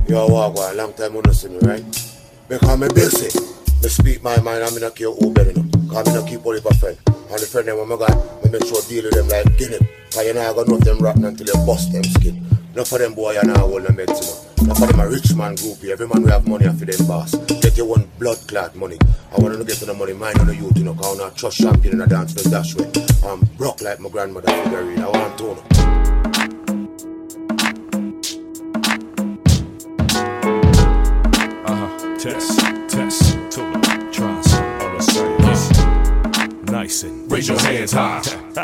Yo, walk one, long time you don't see me, right? Because me busy. Me speak my mind and me not care who better no. Cause me not keep all of a friend. And the friend them when me got, me make sure deal with them like Guinea. Cause you know I got enough them rotten until you bust them skin. Enough of them boy you know hold them heads, you know. Enough of them a rich man groupie. Every man we have money for them boss. Get your one blood clot money. I want to get to the money, mind on the youth, you know. Cause I'm not trust champion in a dance with dash way. I'm broke like my grandmother figure read. I want to know. Test, tuna, trans, science. Nice and raise your hands high.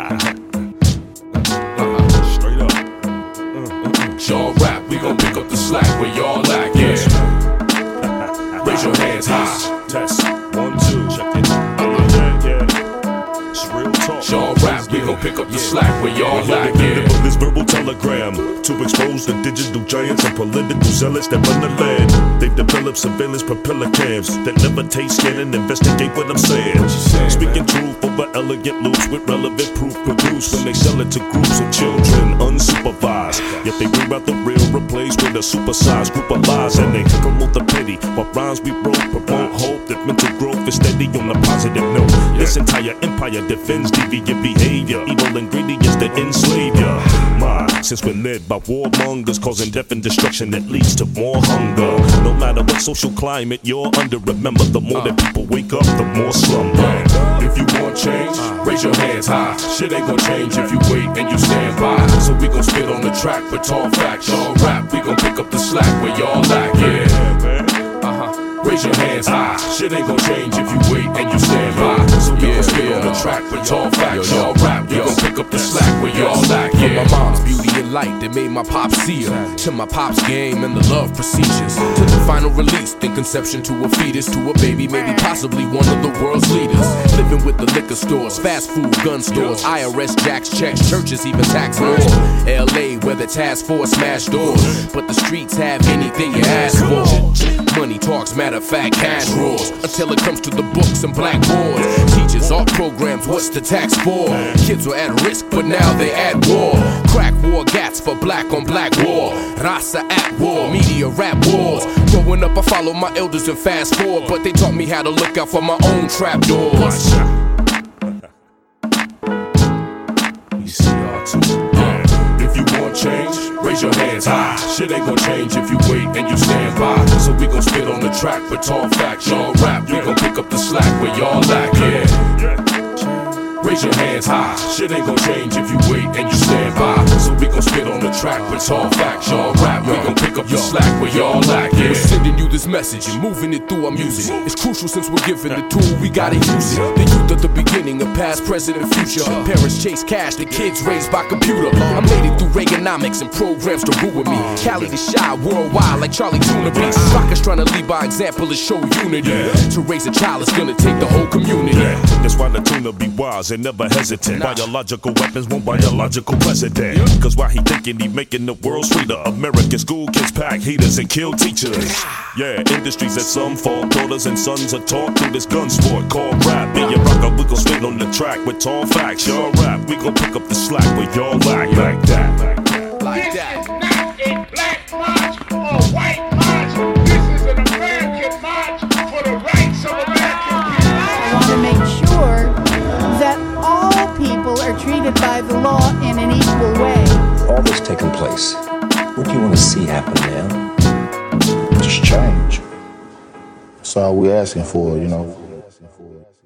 Straight up. Y'all rap, we gon' pick up the slack where y'all lack, yeah. Raise your hands high. Test, 1, 2, check it. Yeah. It's real talk. Y'all rap, we gon' pick up the slack where y'all lack, yeah. This verbal telegram to expose the digital giants and political zealots that run the land. They've developed surveillance propeller cams that levitate, scan, and investigate what I'm saying. Speaking truth over elegant loops with relevant proof produced when they sell it to groups of children unsupervised. Yet they bring out the real, replaced with a supersized group of lies, and they promote the petty. While rhymes we wrote promote hope that mental growth is steady on a positive note. This entire empire defends deviant behavior, evil ingredients that enslave ya. Since we're led by warmongers causing death and destruction that leads to more hunger. No matter what social climate you're under, remember the more that people wake up, the more slumber. If you want change, raise your hands high. Shit ain't gon' change if you wait and you stand by. So we gon' spit on the track with tall facts. Y'all rap, we gon' pick up the slack where y'all lack, yeah. Raise your hands high. Shit ain't gon' change if you wait and you stand by. So we gon' spit on the track with tall facts. Y'all rap, we gon' pick up the slack where y'all lack, yeah. From my mom's beauty and light that made my pops see her, to my pop's game and the love procedures, to the final release, then conception to a fetus, to a baby, maybe possibly one of the world's leaders. Living with the liquor stores, fast food, gun stores, IRS jacks, checks, churches, even tax laws. LA where the task force smash doors, but the streets have anything you ask for. Money talks, matter of fact, cash roars, until it comes to the books and blackboards. Teachers, art programs, what's the tax for? Kids were at risk, but now they at war. Crack war, gats for black on black war. Rasa at war, media rap wars. Growing up, I followed my elders and fast forward, but they taught me how to look out for my own trap doors. If you want change, raise your hands high. Shit ain't gon' change if you wait and you stand by. So we gon' spit on the track with tall facts. Y'all rap, we gon' pick up the slack where y'all lack, yeah. Raise your hands high. Shit ain't gon' change if you wait and you stand by. So we gon' spit on the track with tall facts. Y'all rap, we gon' pick up the slack where y'all lack, yeah. We're sending you this message and moving it through our music. It's crucial since we're given the tool, we gotta use it. The youth at the beginning of past, present, and future. Parents chase cash, the kids raised by computer. I made it through Reaganomics and programs to ruin me. Cali to shy, worldwide like Charlie Tuna Beats. Rockers trying to lead by example and show unity. To raise a child is gonna take the whole community. That's why the tuna be wise and never hesitant. Biological weapons won't biological president. Cause while he thinking he making the world sweeter, American school kids pack heaters and kill teachers. Yeah, industries that some fall, daughters and sons are taught through this gun sport called rap. Be a rocker, we gon' spit on the track with tall facts. Y'all rap, we gon' pick up the slack where y'all lack, like that. Like that. This is not a black march or white march. This is an American march for the rights of American people. I want to make sure that all people are treated by the law in an equal way. All this taking place, what do you want to see happen now? Just change. That's all we're asking for, you know.